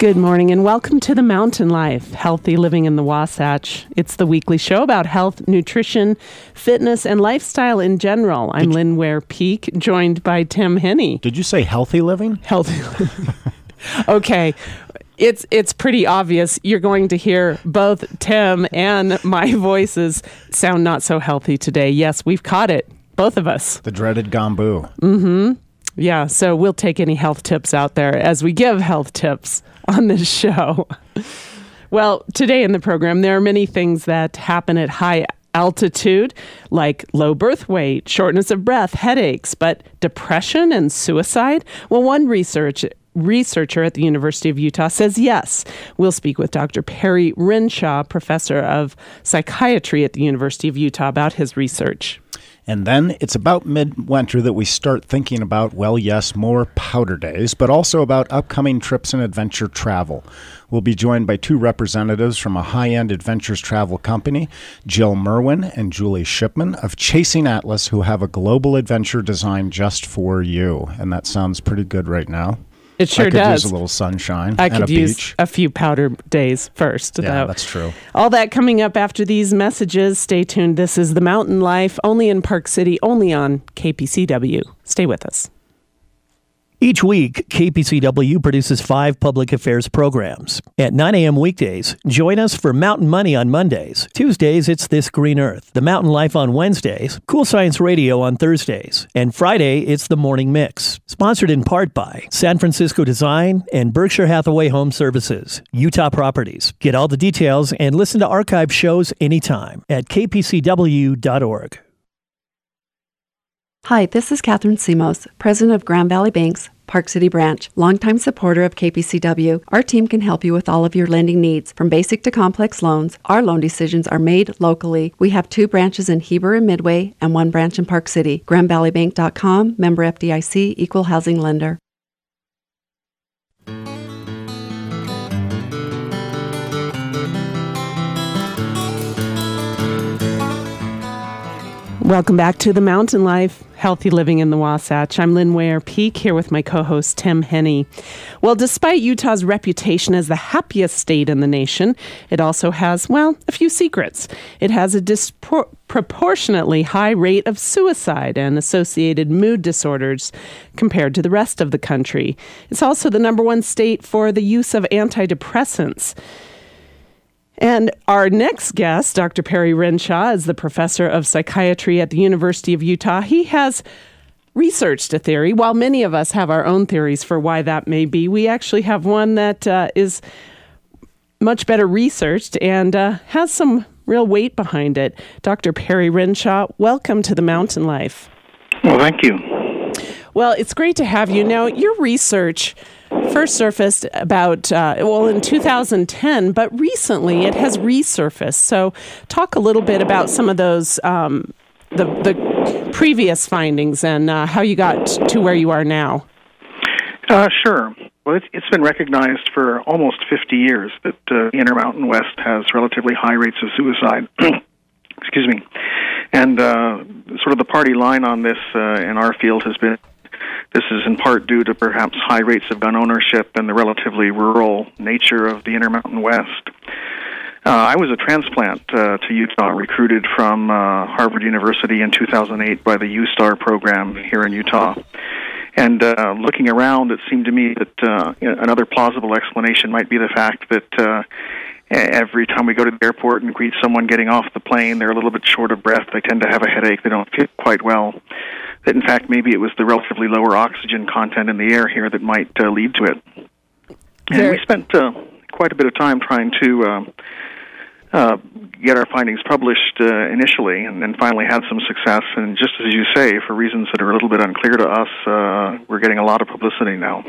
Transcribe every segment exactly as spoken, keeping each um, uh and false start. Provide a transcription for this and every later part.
Good morning and welcome to The Mountain Life, Healthy Living in the Wasatch. It's the weekly show about health, nutrition, fitness, and lifestyle in general. I'm Did Lynn Ware Peak, joined by Tim Henney. Did you say healthy living? Healthy living. Okay. It's it's pretty obvious. You're going to hear both Tim and my voices sound not so healthy today. Yes, we've caught it. Both of us. The dreaded gombu. Mm-hmm. Yeah, so we'll take any health tips out there as we give health tips on this show. Well, today in the program, there are many things that happen at high altitude, like low birth weight, shortness of breath, headaches, but depression and suicide? Well, one research researcher at the University of Utah says yes. We'll speak with Doctor Perry Renshaw, professor of psychiatry at the University of Utah, about his research. And then it's about midwinter that we start thinking about, well, yes, more powder days, but also about upcoming trips and adventure travel. We'll be joined by two representatives from a high-end adventures travel company, Jill Merwin and Julie Shipman of Chasing Atlas, who have a global adventure designed just for you. And that sounds pretty good right now. It sure I could does. use a little sunshine I and could a use beach. a few powder days first. Yeah, though. that's true. All that coming up after these messages. Stay tuned. This is The Mountain Life, only in Park City, only on K P C W. Stay with us. Each week, K P C W produces five public affairs programs. At nine a.m. weekdays, join us for Mountain Money on Mondays. Tuesdays, it's This Green Earth. The Mountain Life on Wednesdays. Cool Science Radio on Thursdays. And Friday, it's The Morning Mix. Sponsored in part by San Francisco Design and Berkshire Hathaway Home Services, Utah Properties. Get all the details and listen to archive shows anytime at k p c w dot org. Hi, this is Catherine Simos, president of Grand Valley Bank's Park City branch, longtime supporter of K P C W. Our team can help you with all of your lending needs. From basic to complex loans, our loan decisions are made locally. We have two branches in Heber and Midway and one branch in Park City. grand valley bank dot com, member F D I C, equal housing lender. Welcome back to The Mountain Life, Healthy Living in the Wasatch. I'm Lynn Ware Peak, here with my co-host Tim Henney. Well, despite Utah's reputation as the happiest state in the nation, it also has, well, a few secrets. It has a disproportionately high rate of suicide and associated mood disorders compared to the rest of the country. It's also the number one state for the use of antidepressants. And our next guest, Doctor Perry Renshaw, is the professor of psychiatry at the University of Utah. He has researched a theory. While many of us have our own theories for why that may be, we actually have one that uh, is much better researched and uh, has some real weight behind it. Doctor Perry Renshaw, welcome to The Mountain Life. Well, thank you. Well, it's great to have you. Now, your research first surfaced about, uh, well, in two thousand ten, but recently it has resurfaced. So talk a little bit about some of those, um, the, the previous findings and uh, how you got to where you are now. Uh, sure. Well, it's, it's been recognized for almost fifty years that uh, the Intermountain West has relatively high rates of suicide. Excuse me. And uh, sort of the party line on this uh, in our field has been this is in part due to perhaps high rates of gun ownership and the relatively rural nature of the Intermountain West. Uh, I was a transplant uh, to Utah, recruited from uh, Harvard University in two thousand eight by the U-STAR program here in Utah. And uh, looking around, it seemed to me that uh, another plausible explanation might be the fact that uh, every time we go to the airport and greet someone getting off the plane, they're a little bit short of breath, they tend to have a headache, they don't feel quite well. That, in fact, maybe it was the relatively lower oxygen content in the air here that might uh, lead to it. And There- we spent uh, quite a bit of time trying to uh, uh, get our findings published uh, initially, and then finally had some success. And just as you say, for reasons that are a little bit unclear to us, uh, we're getting a lot of publicity now.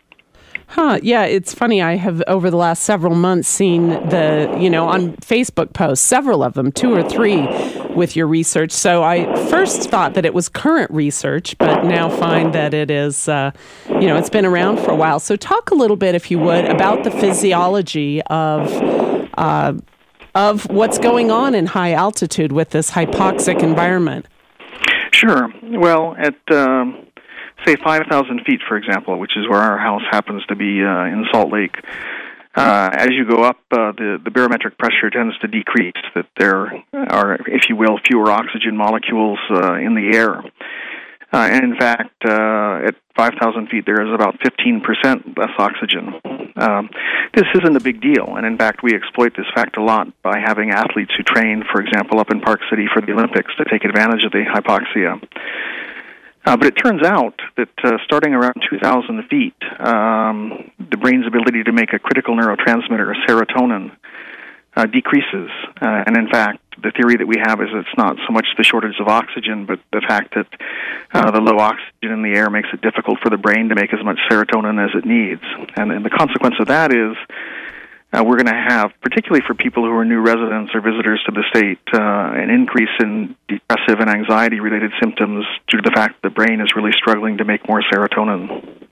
Huh. Yeah, it's funny. I have, over the last several months, seen the, you know, on Facebook posts, several of them, two or three, with your research. So I first thought that it was current research, but now find that it is, uh, you know, it's been around for a while. So talk a little bit, if you would, about the physiology of uh, of what's going on in high altitude with this hypoxic environment. Sure. Well, at um, say five thousand feet, for example, which is where our house happens to be uh, in Salt Lake, Uh, as you go up, uh, the, the barometric pressure tends to decrease, that there are, if you will, fewer oxygen molecules uh, in the air. Uh, and in fact, uh, at five thousand feet, there is about fifteen percent less oxygen. Um, this isn't a big deal, and in fact, we exploit this fact a lot by having athletes who train, for example, up in Park City for the Olympics to take advantage of the hypoxia. Uh, but it turns out that uh, starting around two thousand feet, um, the brain's ability to make a critical neurotransmitter, serotonin, uh, decreases. Uh, and in fact, the theory that we have is it's not so much the shortage of oxygen, but the fact that uh, the low oxygen in the air makes it difficult for the brain to make as much serotonin as it needs. And, and the consequence of that is Uh, we're going to have, particularly for people who are new residents or visitors to the state, uh, an increase in depressive and anxiety-related symptoms due to the fact that the brain is really struggling to make more serotonin.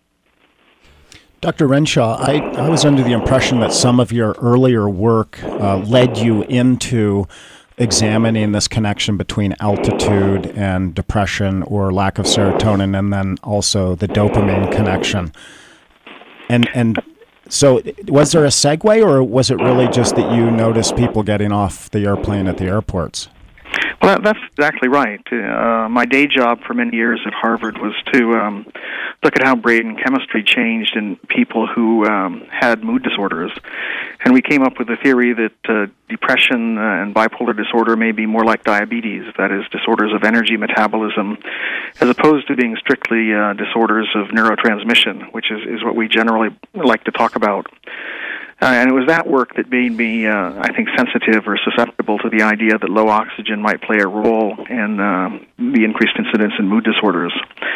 Doctor Renshaw, I, I was under the impression that some of your earlier work uh, led you into examining this connection between altitude and depression or lack of serotonin, and then also the dopamine connection. And and So was there a segue, or was it really just that you noticed people getting off the airplane at the airports? Well, that's exactly right. Uh, my day job for many years at Harvard was to um, look at how brain chemistry changed in people who um, had mood disorders. And we came up with a theory that uh, depression uh, and bipolar disorder may be more like diabetes, that is, disorders of energy metabolism, as opposed to being strictly uh, disorders of neurotransmission, which is, is what we generally like to talk about. Uh, and it was that work that made me, uh, I think, sensitive or susceptible to the idea that low oxygen might play a role in uh, the increased incidence in mood disorders.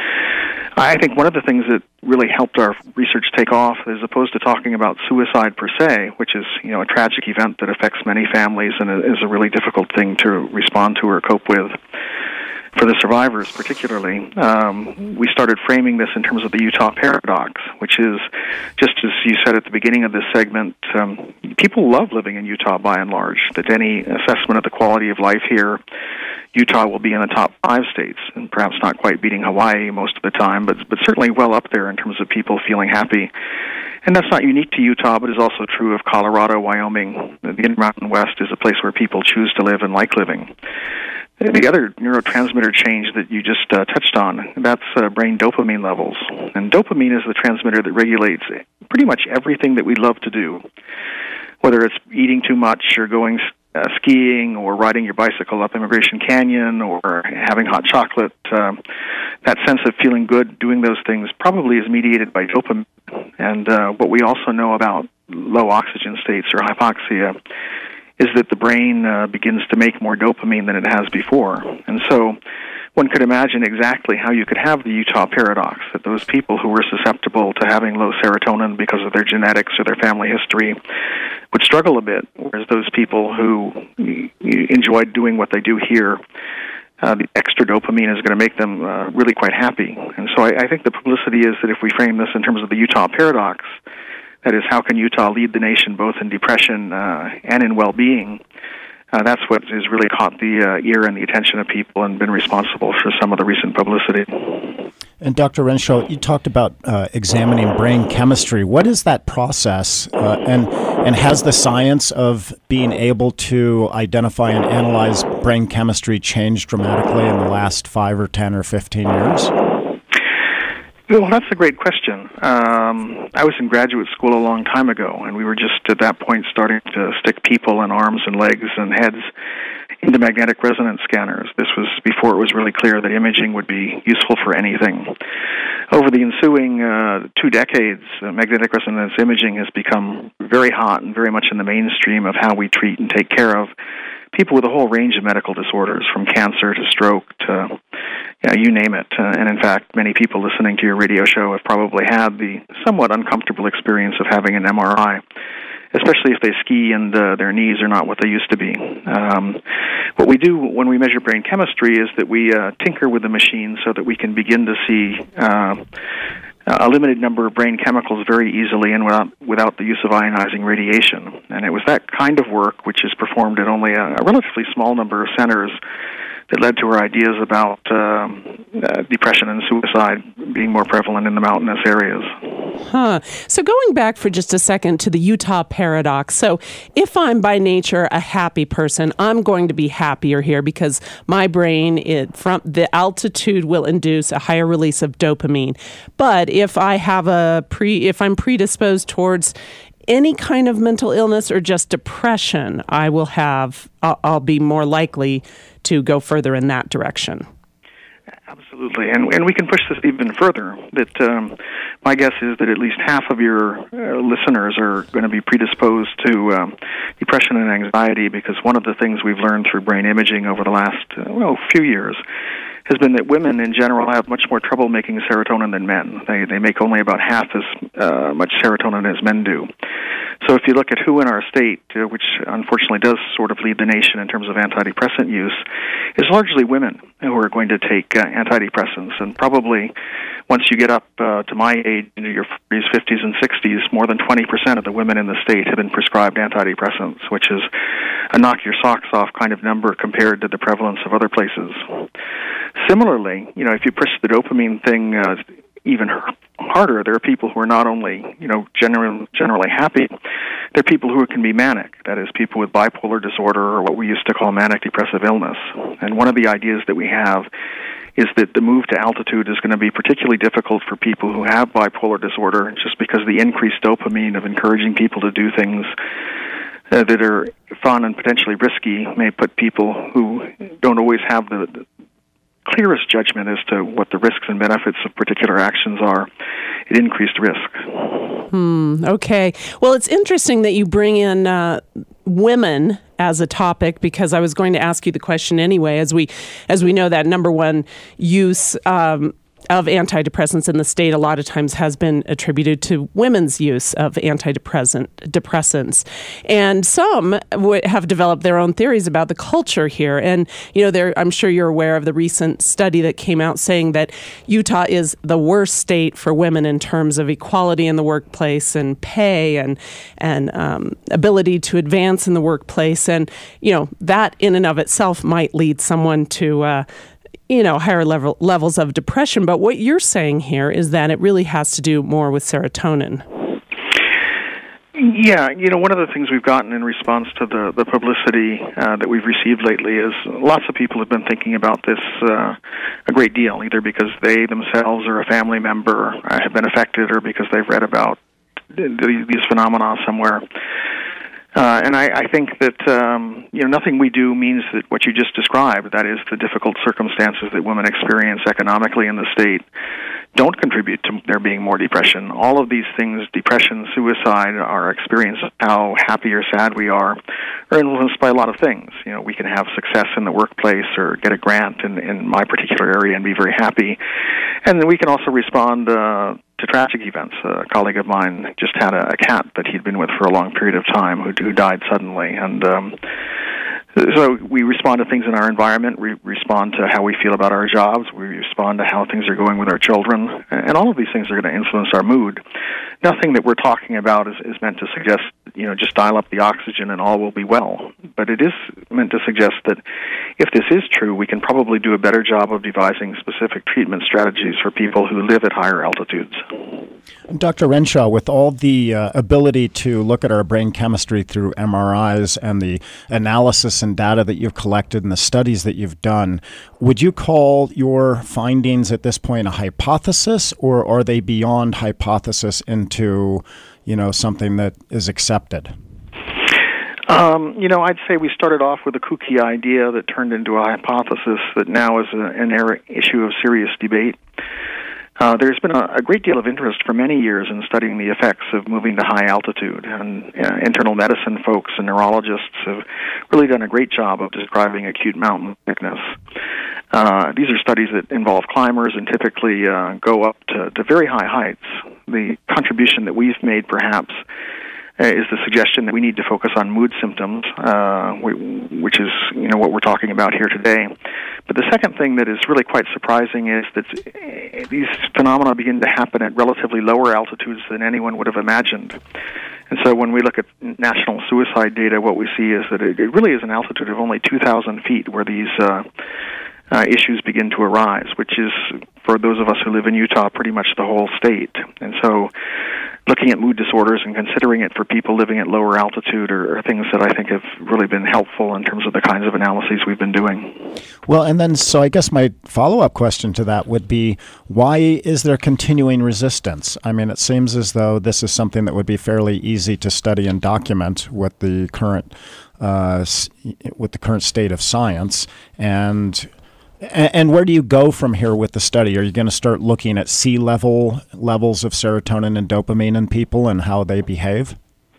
I think one of the things that really helped our research take off, as opposed to talking about suicide per se, which is, you know, a tragic event that affects many families and is a really difficult thing to respond to or cope with, for the survivors particularly, um, we started framing this in terms of the Utah paradox, which is, just as you said at the beginning of this segment, um, people love living in Utah by and large, that any assessment of the quality of life here, Utah will be in the top five states, and perhaps not quite beating Hawaii most of the time, but, but certainly well up there in terms of people feeling happy. And that's not unique to Utah, but is also true of Colorado, Wyoming. The Intermountain West is a place where people choose to live and like living. The other neurotransmitter change that you just uh, touched on, that's uh, brain dopamine levels. And dopamine is the transmitter that regulates pretty much everything that we love to do, whether it's eating too much or going uh, skiing or riding your bicycle up Immigration Canyon or having hot chocolate. Uh, that sense of feeling good doing those things probably is mediated by dopamine. And uh, what we also know about low oxygen states or hypoxia is that the brain uh, begins to make more dopamine than it has before. And so one could imagine exactly how you could have the Utah paradox, that those people who were susceptible to having low serotonin because of their genetics or their family history would struggle a bit, whereas those people who enjoyed doing what they do here, uh, the extra dopamine is going to make them uh, really quite happy. And so I, I think the publicity is that if we frame this in terms of the Utah paradox, that is, how can Utah lead the nation both in depression uh, and in well-being? Uh, that's what has really caught the uh, ear and the attention of people and been responsible for some of the recent publicity. And Doctor Renshaw, you talked about uh, examining brain chemistry. What is that process? Uh, and and has the science of being able to identify and analyze brain chemistry changed dramatically in the last five or ten or fifteen years? Well, that's a great question. Um, I was in graduate school a long time ago, and we were just at that point starting to stick people and arms and legs and heads into magnetic resonance scanners. This was before it was really clear that imaging would be useful for anything. Over the ensuing uh, two decades, uh, magnetic resonance imaging has become very hot and very much in the mainstream of how we treat and take care of people with a whole range of medical disorders, from cancer to stroke to yeah, you name it. Uh, and in fact, many people listening to your radio show have probably had the somewhat uncomfortable experience of having an M R I, especially if they ski and uh, their knees are not what they used to be. Um, what we do when we measure brain chemistry is that we uh, tinker with the machine so that we can begin to see uh, a limited number of brain chemicals very easily and without, without the use of ionizing radiation. And it was that kind of work, which is performed at only a, a relatively small number of centers, that led to our ideas about um, uh, depression and suicide being more prevalent in the mountainous areas. Huh. So going back for just a second to the Utah paradox. So if I'm by nature a happy person, I'm going to be happier here because my brain, it, from the altitude will induce a higher release of dopamine. But if I have a pre, if I'm predisposed towards any kind of mental illness or just depression, I will have, I'll, I'll be more likely to go further in that direction. Absolutely, and and we can push this even further. That um, my guess is that at least half of your uh, listeners are going to be predisposed to um, depression and anxiety, because one of the things we've learned through brain imaging over the last uh, well few years has been that women in general have much more trouble making serotonin than men. They they make only about half as uh, much serotonin as men do. So if you look at who in our state, uh, which unfortunately does sort of lead the nation in terms of antidepressant use, is largely women who are going to take uh, antidepressants. And probably once you get up uh, to my age, into your forties, fifties, and sixties, more than twenty percent of the women in the state have been prescribed antidepressants, which is a knock-your-socks-off kind of number compared to the prevalence of other places. Similarly, you know, if you push the dopamine thing uh, even harder, there are people who are not only, you know, generally, generally happy, there are people who can be manic. That is, people with bipolar disorder, or what we used to call manic depressive illness. And one of the ideas that we have is that the move to altitude is going to be particularly difficult for people who have bipolar disorder, just because the increased dopamine of encouraging people to do things uh, that are fun and potentially risky may put people who don't always have the, the clearest judgment as to what the risks and benefits of particular actions are at increased risk. Hmm, okay. Well, it's interesting that you bring in uh, women as a topic, because I was going to ask you the question anyway. As we as we know, that number one use um, of antidepressants in the state a lot of times has been attributed to women's use of antidepressant depressants. And some w- have developed their own theories about the culture here. And, you know, there, I'm sure you're aware of the recent study that came out saying that Utah is the worst state for women in terms of equality in the workplace and pay and, and um, ability to advance in the workplace. And, you know, that in and of itself might lead someone to uh, you know, higher level levels of depression. But what you're saying here is that it really has to do more with serotonin. Yeah, you know, one of the things we've gotten in response to the, the publicity uh, that we've received lately is lots of people have been thinking about this uh, a great deal, either because they themselves or a family member uh, have been affected, or because they've read about these phenomena somewhere. Uh, and I, I think that um, you know, nothing we do means that what you just described, that is the difficult circumstances that women experience economically in the state, don't contribute to there being more depression. All of these things, depression, suicide, our experience of how happy or sad we are, are influenced by a lot of things. You know, we can have success in the workplace or get a grant in, in my particular area and be very happy. And then we can also respond uh, to tragic events. A colleague of mine just had a, a cat that he'd been with for a long period of time who, who died suddenly. And um, so we respond to things in our environment, we respond to how we feel about our jobs, we respond to how things are going with our children, and all of these things are going to influence our mood. Nothing that we're talking about is, is meant to suggest, you know, just dial up the oxygen and all will be well. But it is meant to suggest that if this is true, we can probably do a better job of devising specific treatment strategies for people who live at higher altitudes. Doctor Renshaw, with all the uh, ability to look at our brain chemistry through M R Is and the analysis and data that you've collected and the studies that you've done, would you call your findings at this point a hypothesis, or are they beyond hypothesis into, you know, something that is accepted? Um, you know, I'd say we started off with a kooky idea that turned into a hypothesis that now is a, an era, issue of serious debate. Uh, there's been a, a great deal of interest for many years in studying the effects of moving to high altitude, and uh, internal medicine folks and neurologists have really done a great job of describing acute mountain sickness. Uh, these are studies that involve climbers and typically uh, go up to, to very high heights. The contribution that we've made, perhaps, uh, is the suggestion that we need to focus on mood symptoms, uh, which is, you know, what we're talking about here today. But the second thing that is really quite surprising is that these phenomena begin to happen at relatively lower altitudes than anyone would have imagined. And so when we look at national suicide data, what we see is that it, it really is an altitude of only two thousand feet where these uh, uh, issues begin to arise, which is, for those of us who live in Utah, pretty much the whole state. And so looking at mood disorders and considering it for people living at lower altitude are, are things that I think have really been helpful in terms of the kinds of analyses we've been doing. Well, and then, so I guess my follow-up question to that would be, why is there continuing resistance? I mean, it seems as though this is something that would be fairly easy to study and document with the current, uh, with the current state of science. And And where do you go from here with the study? Are you going to start looking at sea level levels of serotonin and dopamine in people and how they behave?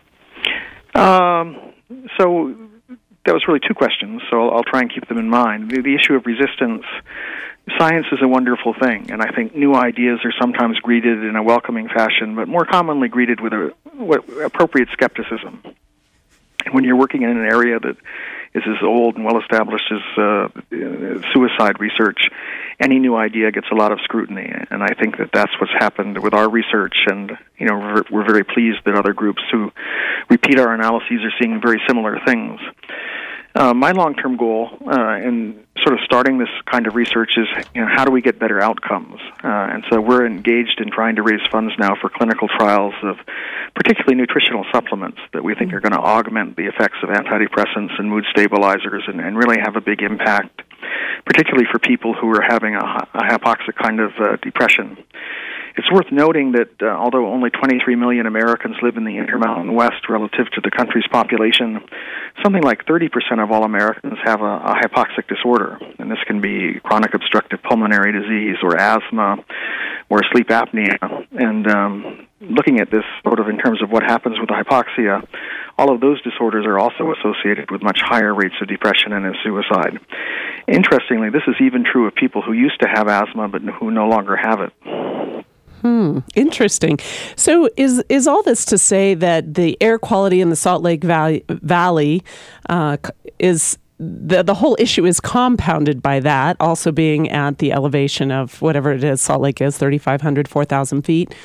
Um, so that was really two questions, so I'll, I'll try and keep them in mind. The, the issue of resistance, science is a wonderful thing, and I think new ideas are sometimes greeted in a welcoming fashion, but more commonly greeted with a, what, appropriate skepticism. And when you're working in an area that is as old and well-established as uh, suicide research, any new idea gets a lot of scrutiny. And I think that that's what's happened with our research. And, you know, we're, we're very pleased that other groups who repeat our analyses are seeing very similar things. Uh, my long-term goal uh, in sort of starting this kind of research is, you know, how do we get better outcomes? Uh, and so we're engaged in trying to raise funds now for clinical trials of particularly nutritional supplements that we think are going to augment the effects of antidepressants and mood stabilizers and, and really have a big impact, particularly for people who are having a, a hypoxic kind of uh, depression. It's worth noting that uh, although only twenty-three million Americans live in the Intermountain West relative to the country's population, something like thirty percent of all Americans have a, a hypoxic disorder. And this can be chronic obstructive pulmonary disease or asthma or sleep apnea. And um, looking at this sort of in terms of what happens with hypoxia, all of those disorders are also associated with much higher rates of depression and of suicide. Interestingly, this is even true of people who used to have asthma but who no longer have it. Hmm. Interesting. So is is all this to say that the air quality in the Salt Lake Valley, Valley uh, is the the whole issue is compounded by that, also being at the elevation of whatever it is Salt Lake is, thirty-five hundred, four thousand feet?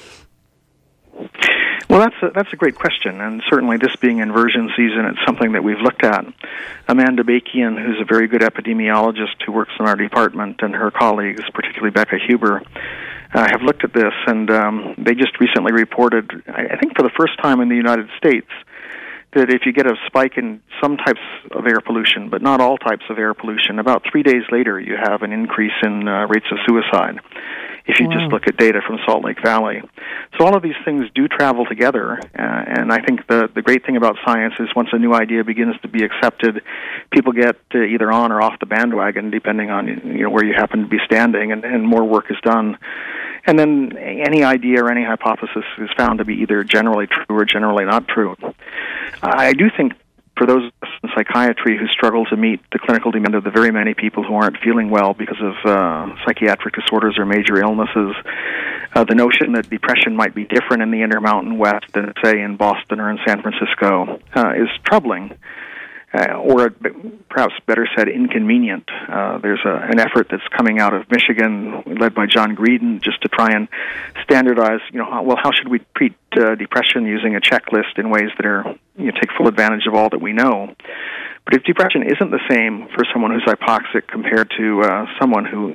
Well, that's a, that's a great question, and certainly this being inversion season, it's something that we've looked at. Amanda Bakian, who's a very good epidemiologist who works in our department, and her colleagues, particularly Becca Huber, uh, have looked at this, and um, they just recently reported, I think for the first time in the United States, that if you get a spike in some types of air pollution, but not all types of air pollution, about three days later you have an increase in uh, rates of suicide, if you wow. just look at data from Salt Lake Valley. So all of these things do travel together, uh, and I think the, the great thing about science is once a new idea begins to be accepted, people get uh, either on or off the bandwagon, depending on you know where you happen to be standing, and, and more work is done. And then any idea or any hypothesis is found to be either generally true or generally not true. I do think for those in psychiatry who struggle to meet the clinical demand of the very many people who aren't feeling well because of uh, psychiatric disorders or major illnesses, uh, the notion that depression might be different in the Intermountain West than, say, in Boston or in San Francisco uh, is troubling. Uh, or perhaps better said, inconvenient. Uh, there's a, an effort that's coming out of Michigan, led by John Greedon, just to try and standardize, you know, how, well, how should we treat uh, depression using a checklist in ways that are, you know, take full advantage of all that we know. But if depression isn't the same for someone who's hypoxic compared to uh, someone who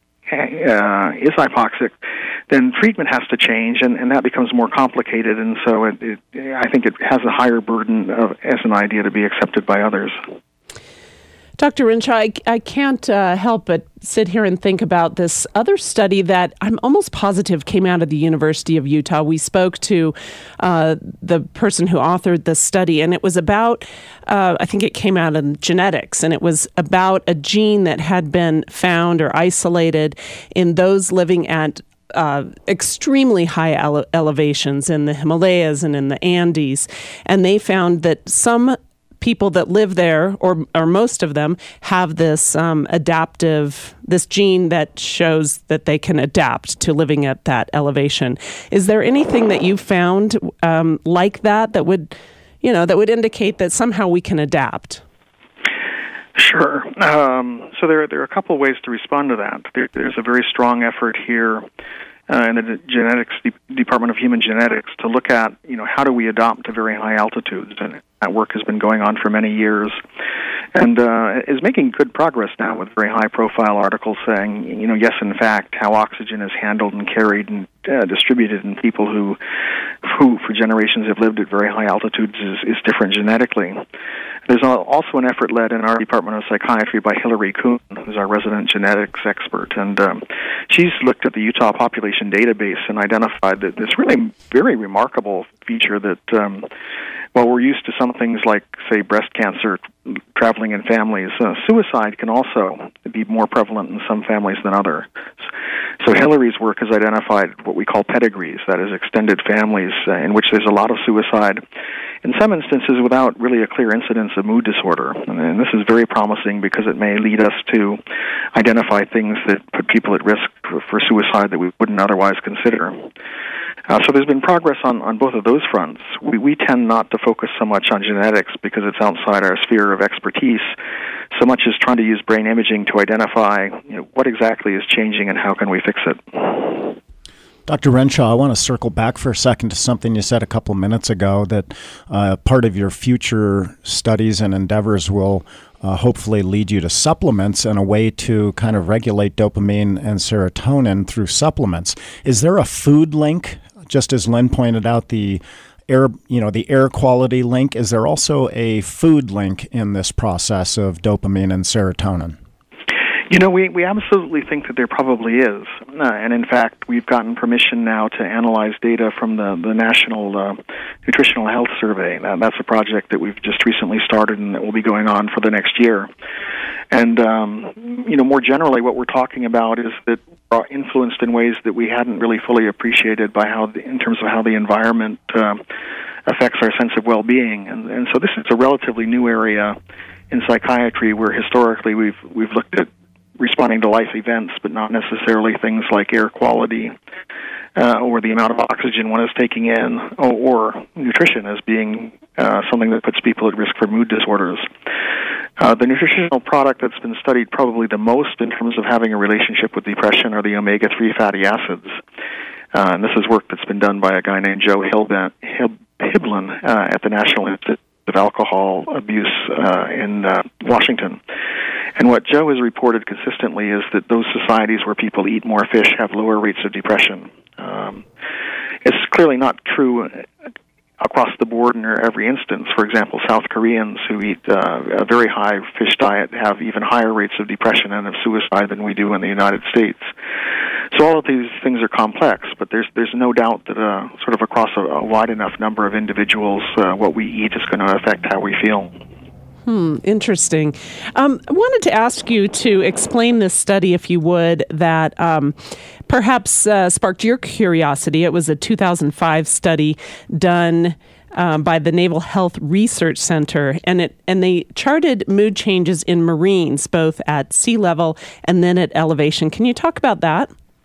uh, is hypoxic, then treatment has to change, and, and that becomes more complicated, and so it, it, I think it has a higher burden of, as an idea to be accepted by others. Doctor Renshaw, I, I can't uh, help but sit here and think about this other study that I'm almost positive came out of the University of Utah. We spoke to uh, the person who authored the study, and it was about, uh, I think it came out in genetics, and it was about a gene that had been found or isolated in those living at Uh, extremely high ele- elevations in the Himalayas and in the Andes. And they found that some people that live there, or or most of them, have this um, adaptive, this gene that shows that they can adapt to living at that elevation. Is there anything that you found um, like that that would, you know, that would indicate that somehow we can adapt? Sure. Um, so there, there are a couple of ways to respond to that. There, there's a very strong effort here uh, in the genetics De- Department of Human Genetics to look at, you know, how do we adopt to very high altitudes, and that work has been going on for many years. and uh, is making good progress now with very high-profile articles saying, you know, yes, in fact, how oxygen is handled and carried and uh, distributed in people who, who for generations have lived at very high altitudes is, is different genetically. There's also an effort led in our Department of Psychiatry by Hillary Kuhn, who's our resident genetics expert, and um, she's looked at the Utah population database and identified that this really very remarkable feature that um, while we're used to some things like, say, breast cancer traveling in families, uh, suicide can also be more prevalent in some families than others. So Hillary's work has identified what we call pedigrees, that is, extended families uh, in which there's a lot of suicide, in some instances without really a clear incidence of mood disorder. And this is very promising because it may lead us to identify things that put people at risk for, for suicide that we wouldn't otherwise consider. Uh, so there's been progress on, on both of those fronts. We, we tend not to focus so much on genetics because it's outside our sphere of expertise, so much as trying to use brain imaging to identify, you know, what exactly is changing and how can we fix it. Doctor Renshaw, I want to circle back for a second to something you said a couple minutes ago, that uh, part of your future studies and endeavors will uh, hopefully lead you to supplements and a way to kind of regulate dopamine and serotonin through supplements. Is there a food link? Just as Lynn pointed out, the air, you know, the air quality link. Is there also a food link in this process of dopamine and serotonin? You know, we, we absolutely think that there probably is. Uh, and in fact, we've gotten permission now to analyze data from the, the National uh, Nutritional Health Survey. Uh, that's a project that we've just recently started and that will be going on for the next year. And, um, you know, more generally, what we're talking about is that we're influenced in ways that we hadn't really fully appreciated by how, the, in terms of how the environment uh, affects our sense of well-being. And, and so this is a relatively new area in psychiatry where historically we've we've looked at responding to life events, but not necessarily things like air quality uh, or the amount of oxygen one is taking in, or, or nutrition as being uh, something that puts people at risk for mood disorders. Uh, the nutritional product that's been studied probably the most in terms of having a relationship with depression are the omega three fatty acids. Uh, and this is work that's been done by a guy named Joe Hilben, Hib, Hiblin uh, at the National Institute of Alcohol Abuse uh, in uh, Washington. And what Joe has reported consistently is that those societies where people eat more fish have lower rates of depression. Um, it's clearly not true across the board in every instance. For example, South Koreans who eat uh, a very high fish diet have even higher rates of depression and of suicide than we do in the United States. So all of these things are complex, but there's there's no doubt that uh, sort of across a, a wide enough number of individuals, uh, what we eat is going to affect how we feel. Hmm, interesting. Um, I wanted to ask you to explain this study, if you would, that um, perhaps uh, sparked your curiosity. It was a two thousand five study done um, by the Naval Health Research Center, and it and they charted mood changes in Marines, both at sea level and then at elevation. Can you talk about that?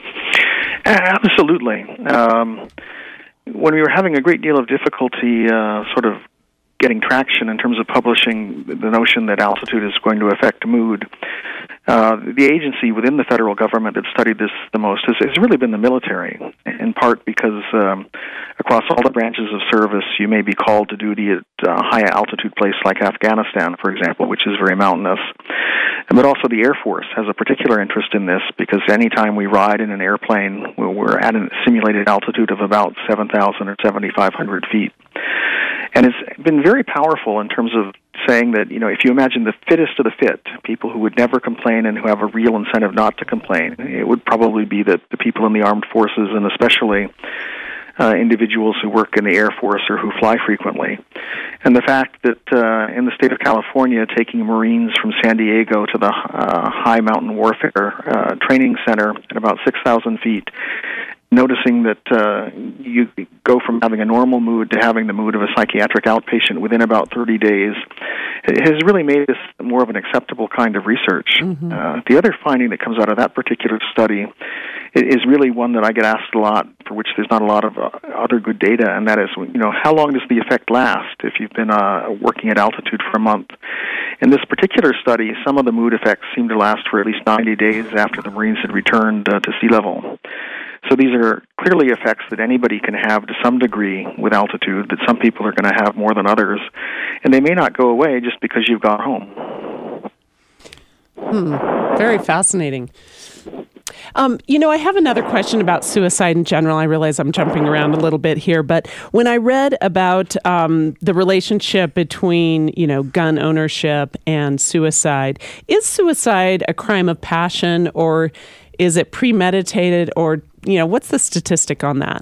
Absolutely. Um, when we were having a great deal of difficulty uh, sort of getting traction in terms of publishing the notion that altitude is going to affect mood, uh, the agency within the federal government that studied this the most has, has really been the military, in part because um, across all the branches of service, you may be called to duty at a high-altitude place like Afghanistan, for example, which is very mountainous. But also the Air Force has a particular interest in this because anytime we ride in an airplane, we're at a simulated altitude of about seven thousand or seventy-five hundred feet. And it's been very powerful in terms of saying that, you know, if you imagine the fittest of the fit, people who would never complain and who have a real incentive not to complain, it would probably be that the people in the armed forces, and especially uh, individuals who work in the Air Force or who fly frequently. And the fact that uh, in the state of California, taking Marines from San Diego to the uh, High Mountain Warfare uh, Training Center at about six thousand feet, noticing that uh, you go from having a normal mood to having the mood of a psychiatric outpatient within about thirty days, it has really made this more of an acceptable kind of research. Mm-hmm. Uh, the other finding that comes out of that particular study is really one that I get asked a lot, for which there's not a lot of uh, other good data, and that is, you know, how long does the effect last if you've been uh, working at altitude for a month? In this particular study, some of the mood effects seem to last for at least ninety days after the Marines had returned uh, to sea level. So these are clearly effects that anybody can have to some degree with altitude, that some people are going to have more than others, and they may not go away just because you've gone home. Hmm. Very fascinating. Um, you know, I have another question about suicide in general. I realize I'm jumping around a little bit here, but when I read about um, the relationship between, you know, gun ownership and suicide, is suicide a crime of passion, or is it premeditated, or, you know, what's the statistic on that?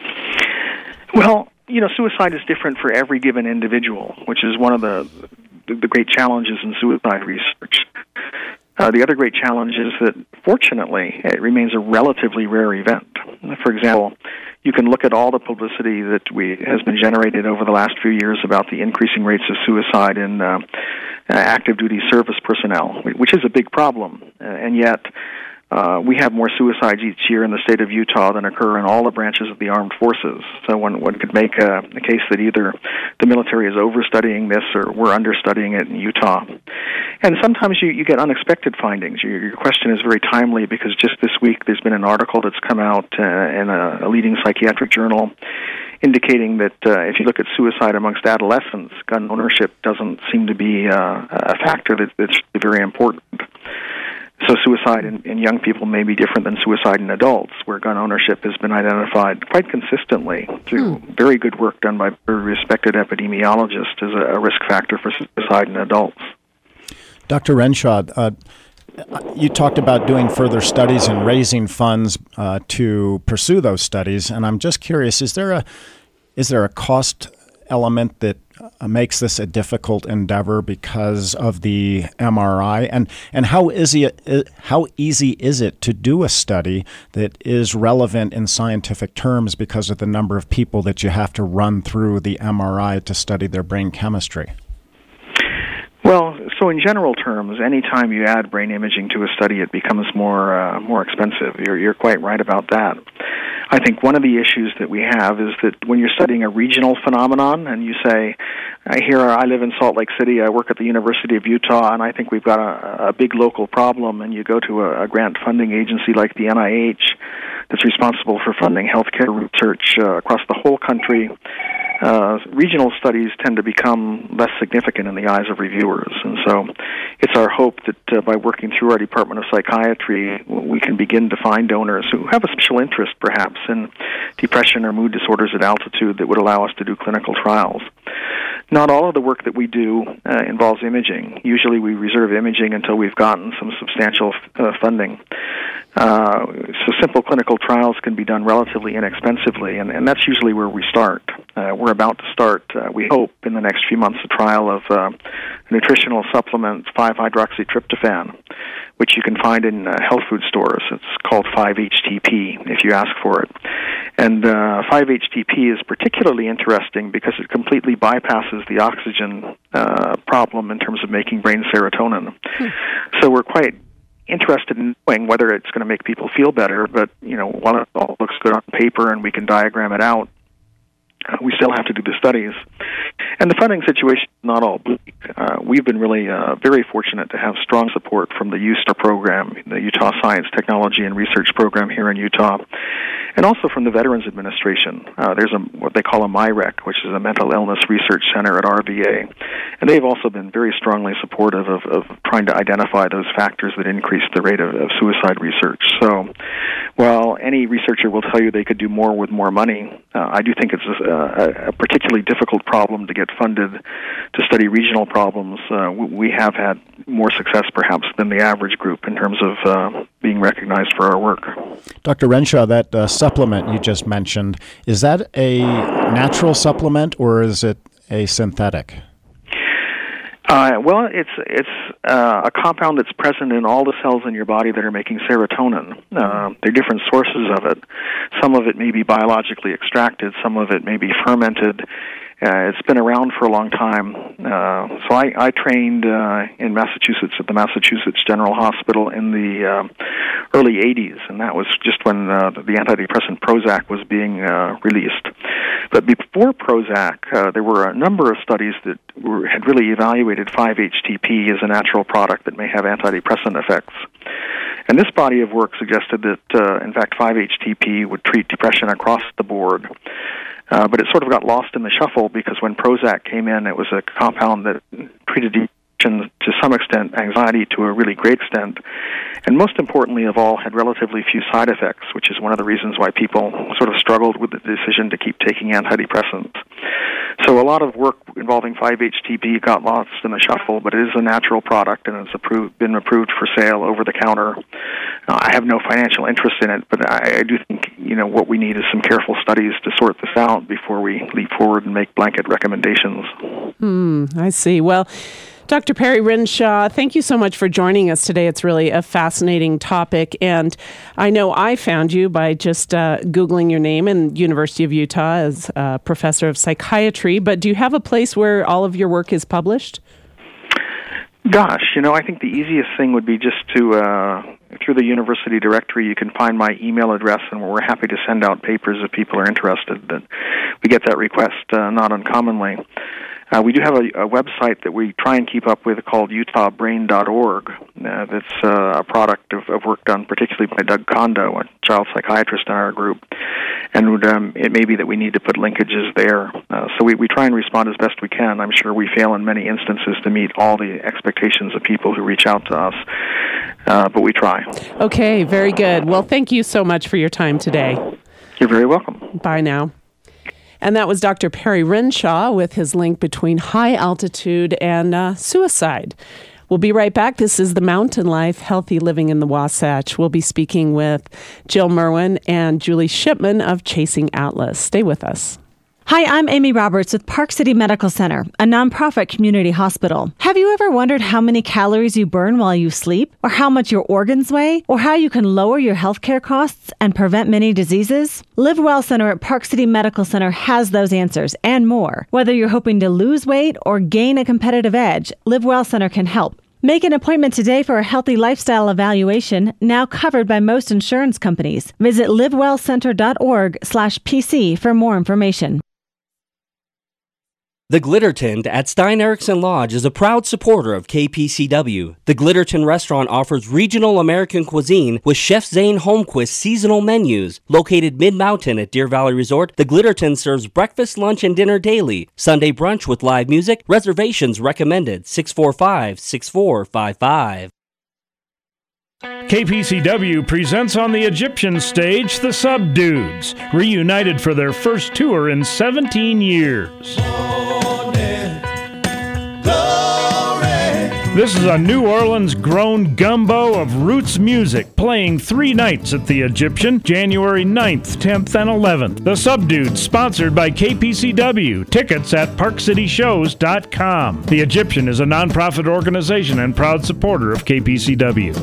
Well, you know, suicide is different for every given individual, which is one of the the great challenges in suicide research. Uh, the other great challenge is that, fortunately, it remains a relatively rare event. For example, you can look at all the publicity that we has been generated over the last few years about the increasing rates of suicide in uh, active duty service personnel, which is a big problem, and yet Uh, we have more suicides each year in the state of Utah than occur in all the branches of the armed forces. So one, one could make a, a case that either the military is overstudying this or we're understudying it in Utah. And sometimes you, you get unexpected findings. Your, your question is very timely because just this week there's been an article that's come out uh, in a, a leading psychiatric journal indicating that uh, if you look at suicide amongst adolescents, gun ownership doesn't seem to be uh, a factor that, that's very important. So suicide in, in young people may be different than suicide in adults, where gun ownership has been identified quite consistently through hmm. very good work done by very respected epidemiologists as a, a risk factor for suicide in adults. Doctor Renshaw, uh, you talked about doing further studies and raising funds uh, to pursue those studies, and I'm just curious, is there a is there a cost element that uh, makes this a difficult endeavor because of the M R I, and and how easy it, how easy is it to do a study that is relevant in scientific terms because of the number of people that you have to run through the M R I to study their brain chemistry? Well, so in general terms, anytime you add brain imaging to a study, it becomes more uh, more expensive. You're you're quite right about that. I think one of the issues that we have is that when you're studying a regional phenomenon and you say, here I live in Salt Lake City, I work at the University of Utah, and I think we've got a, a big local problem, and you go to a, a grant funding agency like the N I H that's responsible for funding healthcare research uh, across the whole country, Uh, regional studies tend to become less significant in the eyes of reviewers. And so it's our hope that uh, by working through our Department of Psychiatry, we can begin to find donors who have a special interest, perhaps, in depression or mood disorders at altitude that would allow us to do clinical trials. Not all of the work that we do uh, involves imaging. Usually we reserve imaging until we've gotten some substantial uh, funding. Uh, so simple clinical trials can be done relatively inexpensively, and, and that's usually where we start. Uh, we're about to start, uh, we hope, in the next few months, a trial of uh, nutritional supplement five hydroxytryptophan, which you can find in uh, health food stores. It's called five H T P if you ask for it. And uh, five H T P is particularly interesting because it completely bypasses the oxygen uh, problem in terms of making brain serotonin. Hmm. So we're quite interested in knowing whether it's going to make people feel better, but, you know, while it all looks good on paper and we can diagram it out, Uh, we still have to do the studies. And the funding situation is not all bleak. Uh, we've been really uh, very fortunate to have strong support from the U S T A R program, the Utah Science, Technology, and Research program here in Utah, and also from the Veterans Administration. Uh, there's a what they call a M I R E C, which is a Mental Illness Research Center at R V A, and they've also been very strongly supportive of, of trying to identify those factors that increase the rate of, of suicide research. So while any researcher will tell you they could do more with more money, uh, I do think it's a, a, a particularly difficult problem to get funded to study regional problems. Uh, we have had more success, perhaps, than the average group in terms of uh, being recognized for our work. Doctor Renshaw, that uh, supplement you just mentioned, is that a natural supplement or is it a synthetic? Uh, well, it's it's uh, a compound that's present in all the cells in your body that are making serotonin. Uh, there are different sources of it. Some of it may be biologically extracted. Some of it may be fermented. Uh, it's been around for a long time. Uh, so I, I trained uh, in Massachusetts at the Massachusetts General Hospital in the uh, early eighties, and that was just when uh, the antidepressant Prozac was being uh, released. But before Prozac, uh, there were a number of studies that were, had really evaluated five H T P as a natural product that may have antidepressant effects. And this body of work suggested that, uh, in fact, five H T P would treat depression across the board. Uh, but it sort of got lost in the shuffle because when Prozac came in, it was a compound that treated depression to some extent, anxiety to a really great extent, and most importantly of all, had relatively few side effects, which is one of the reasons why people sort of struggled with the decision to keep taking antidepressants. So a lot of work involving five H T P got lost in the shuffle, but it is a natural product, and it's approved, been approved for sale over the counter. Uh, I have no financial interest in it, but I, I do think, you know, what we need is some careful studies to sort this out before we leap forward and make blanket recommendations. Hmm, I see. Well, Doctor Perry Renshaw, thank you so much for joining us today. It's really a fascinating topic, and I know I found you by just uh, Googling your name in University of Utah as a professor of psychiatry, but do you have a place where all of your work is published? Gosh, you know, I think the easiest thing would be just to, uh, through the university directory, you can find my email address, and we're happy to send out papers if people are interested. That we get that request uh, not uncommonly. Uh, we do have a, a website that we try and keep up with called utah brain dot org. Uh, that's uh, a product of, of work done particularly by Doug Kondo, a child psychiatrist in our group. And um, it may be that we need to put linkages there. Uh, so we, we try and respond as best we can. I'm sure we fail in many instances to meet all the expectations of people who reach out to us, uh, but we try. Okay, very good. Well, thank you so much for your time today. You're very welcome. Bye now. And that was Doctor Perry Renshaw with his link between high altitude and uh, suicide. We'll be right back. This is The Mountain Life, Healthy Living in the Wasatch. We'll be speaking with Jill Merwin and Julie Shipman of Chasing Atlas. Stay with us. Hi, I'm Amy Roberts with Park City Medical Center, a nonprofit community hospital. Have you ever wondered how many calories you burn while you sleep, or how much your organs weigh, or how you can lower your healthcare costs and prevent many diseases? Live Well Center at Park City Medical Center has those answers and more. Whether you're hoping to lose weight or gain a competitive edge, Live Well Center can help. Make an appointment today for a healthy lifestyle evaluation, now covered by most insurance companies. Visit livewellcenter.org slash PC for more information. The Glitter Tent at Stein Eriksen Lodge is a proud supporter of K P C W. The Glitter Tent restaurant offers regional American cuisine with Chef Zane Holmquist's seasonal menus. Located mid-mountain at Deer Valley Resort, the Glitter Tent serves breakfast, lunch, and dinner daily. Sunday brunch with live music. Reservations recommended six four five, six four five five. K P C W presents on the Egyptian stage the Subdudes, reunited for their first tour in seventeen years. This is a New Orleans-grown gumbo of roots music, playing three nights at the Egyptian, January ninth, tenth, and eleventh. The Subdudes, sponsored by K P C W. Tickets at park city shows dot com. The Egyptian is a nonprofit organization and proud supporter of K P C W.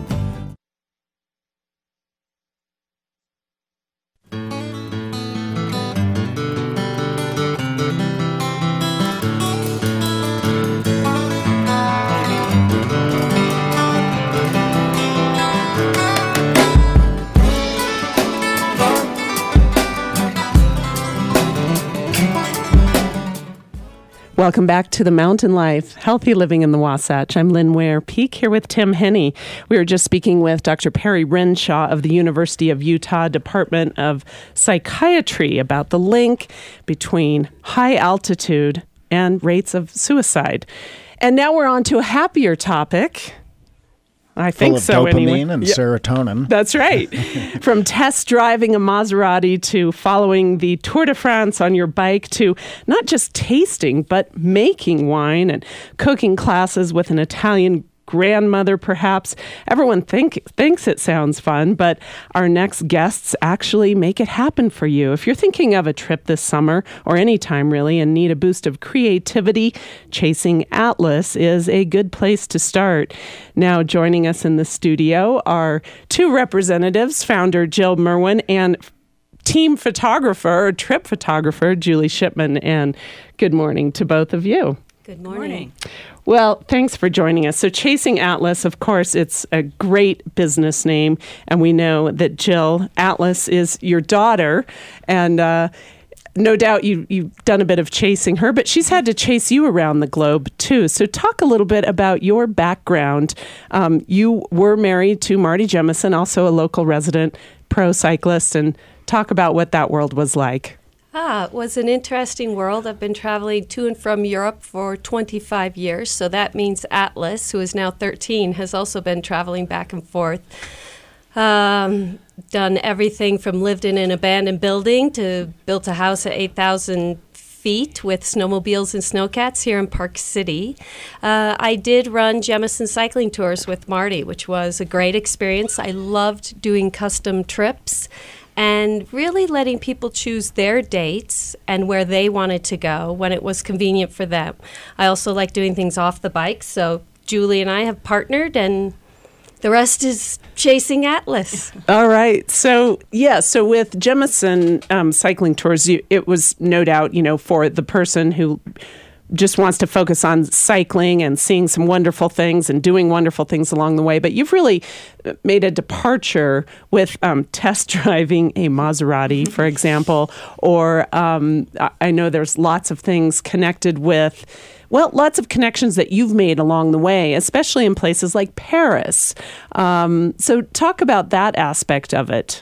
Welcome back to The Mountain Life, Healthy Living in the Wasatch. I'm Lynn Ware Peak here with Tim Henney. We were just speaking with Doctor Perry Renshaw of the University of Utah Department of Psychiatry about the link between high altitude and rates of suicide. And now we're on to a happier topic. I think Full of so dopamine anyway. and yeah. serotonin. That's right. From test driving a Maserati to following the Tour de France on your bike to not just tasting, but making wine and cooking classes with an Italian grandmother, perhaps. Everyone think, thinks it sounds fun, but our next guests actually make it happen for you. If you're thinking of a trip this summer or any time really and need a boost of creativity, Chasing Atlas is a good place to start. Now joining us in the studio are two representatives, founder Jill Merwin and team photographer, or trip photographer, Julie Shipman. And good morning to both of you. Good morning. Well, thanks for joining us. So Chasing Atlas, of course, it's a great business name. And we know that Jill, Atlas is your daughter. And uh, no doubt you, you've done a bit of chasing her, but she's had to chase you around the globe too. So talk a little bit about your background. Um, you were married to Marty Jemison, also a local resident pro cyclist, and talk about what that world was like. Ah, it was an interesting world. I've been traveling to and from Europe for twenty-five years, so that means Atlas, who is now thirteen, has also been traveling back and forth. Um, done everything from lived in an abandoned building to built a house at eight thousand feet with snowmobiles and snowcats here in Park City. Uh, I did run Jemison cycling tours with Marty, which was a great experience. I loved doing custom trips and really letting people choose their dates and where they wanted to go when it was convenient for them. I also like doing things off the bike, so Julie and I have partnered, and the rest is chasing Atlas. All right. So, yeah, so with Jemison um, cycling tours, you, it was no doubt, you know, for the person who just wants to focus on cycling and seeing some wonderful things and doing wonderful things along the way. But you've really made a departure with um, test driving a Maserati, for example, or um, I know there's lots of things connected with, well, lots of connections that you've made along the way, especially in places like Paris. Um, so talk about that aspect of it.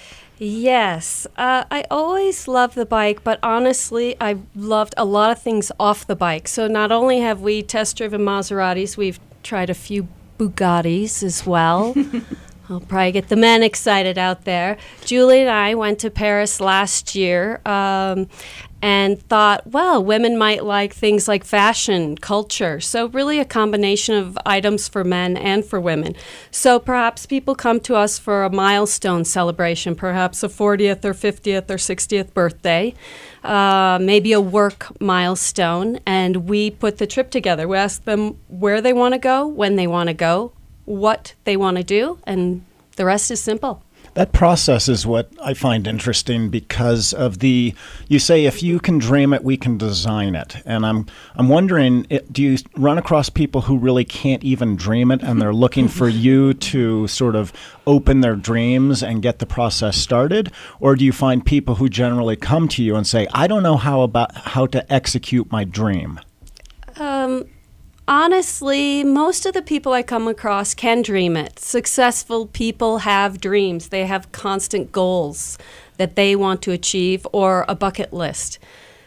Yes, uh, I always loved the bike, but honestly, I loved a lot of things off the bike. So not only have we test-driven Maseratis, we've tried a few Bugattis as well. I'll probably get the men excited out there. Julie and I went to Paris last year um, and thought, well, women might like things like fashion, culture. So really a combination of items for men and for women. So perhaps people come to us for a milestone celebration, perhaps a fortieth or fiftieth or sixtieth birthday, uh, maybe a work milestone, and we put the trip together. We ask them where they want to go, when they want to go, what they want to do, and the rest is simple. That process is what I find interesting because of the, you say, if you can dream it, we can design it. And I'm I'm wondering, do you run across people who really can't even dream it and they're looking for you to sort of open their dreams and get the process started? Or do you find people who generally come to you and say, I don't know how about how to execute my dream? Um. Honestly, most of the people I come across can dream it. Successful people have dreams. They have constant goals that they want to achieve or a bucket list.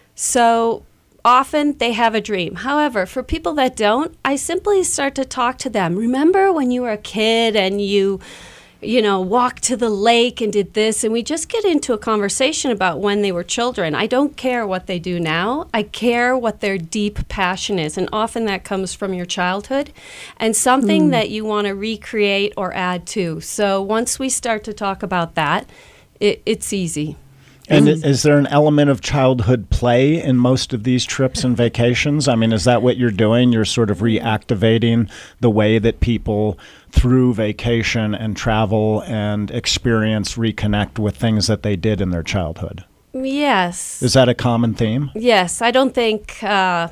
So often they have a dream. However, for people that don't, I simply start to talk to them. Remember when you were a kid and you you know, walked to the lake and did this, and we just get into a conversation about when they were children. I don't care what they do now. I care what their deep passion is, and often that comes from your childhood and something mm. that you want to recreate or add to. So once we start to talk about that, it, it's easy. And is there an element of childhood play in most of these trips and vacations? I mean, is that what you're doing? You're sort of reactivating the way that people through vacation and travel and experience reconnect with things that they did in their childhood? Yes. Is that a common theme? Yes. I don't think uh,